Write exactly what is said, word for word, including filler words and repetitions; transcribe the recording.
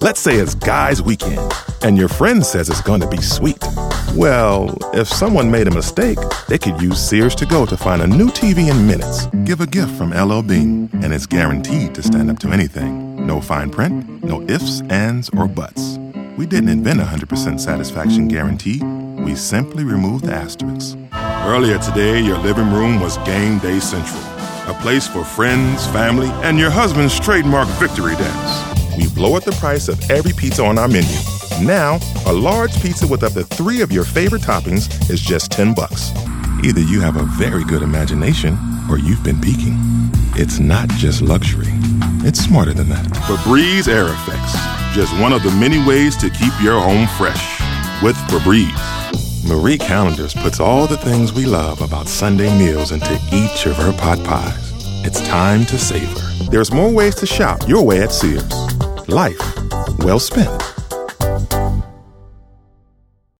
Let's say it's Guy's Weekend, and your friend says it's going to be sweet. Well, if someone made a mistake, they could use Sears To Go to find a new T V in minutes. Give a gift from L L Bean, and it's guaranteed to stand up to anything. No fine print, no ifs, ands, or buts. We didn't invent a one hundred percent satisfaction guarantee. We simply removed the asterisks. Earlier today, your living room was Game Day Central, a place for friends, family, and your husband's trademark victory dance. We've lowered the price of every pizza on our menu. Now, a large pizza with up to three of your favorite toppings is just ten bucks. Either you have a very good imagination or you've been peeking. It's not just luxury. It's smarter than that. Febreze Air Effects. Just one of the many ways to keep your home fresh. With Febreze. Marie Callender's puts all the things we love about Sunday meals into each of her pot pies. It's time to savor. There's more ways to shop your way at Sears. Life well spent.